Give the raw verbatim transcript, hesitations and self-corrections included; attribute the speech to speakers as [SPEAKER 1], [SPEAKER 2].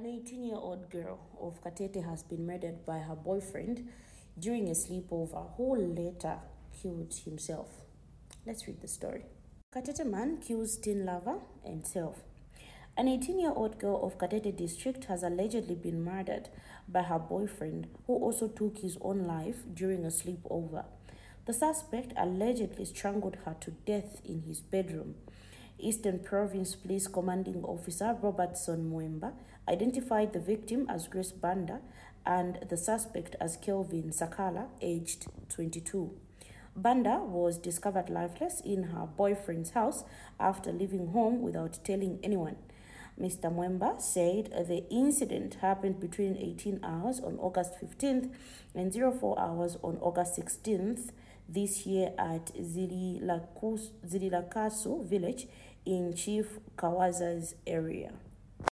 [SPEAKER 1] An eighteen-year-old girl of Katete has been murdered by her boyfriend during a sleepover, who later killed himself. Let's read the story. Katete man kills teen lover and self. An eighteen-year-old girl of Katete district has allegedly been murdered by her boyfriend, who also took his own life during a sleepover. The suspect allegedly strangled her to death in his bedroom. Eastern Province Police Commanding Officer Robertson Mwemba identified the victim as Grace Banda and the suspect as Kelvin Sakala, aged twenty-two. Banda was discovered lifeless in her boyfriend's house after leaving home without telling anyone. Mister Mwemba said the incident happened between eighteen hours on August fifteenth and zero four hours on August sixteenth this year at Zililakaso village in Chief Kawaza's area.